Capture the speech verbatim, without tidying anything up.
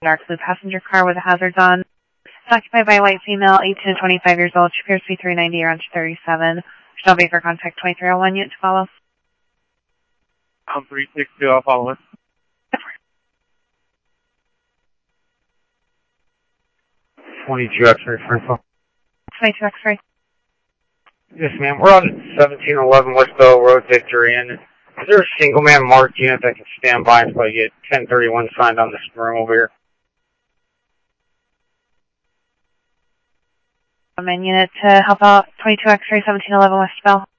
dark blue passenger car with the hazards on. It's occupied by a white female, eighteen to twenty-five years old. She appears to be three ninety or under thirty-seven. Shall be for contact twenty-three oh one unit to follow. I'm three six two, I'll follow it. twenty-two X-ray, Frankfurt. twenty-two X-ray. Yes, ma'am. We're on seventeen eleven West Bell Road, Victory, and is there a single man marked unit that can stand by until I get ten thirty-one signed on this room over here? A man unit to help out twenty-two X-ray, seventeen eleven West Bell.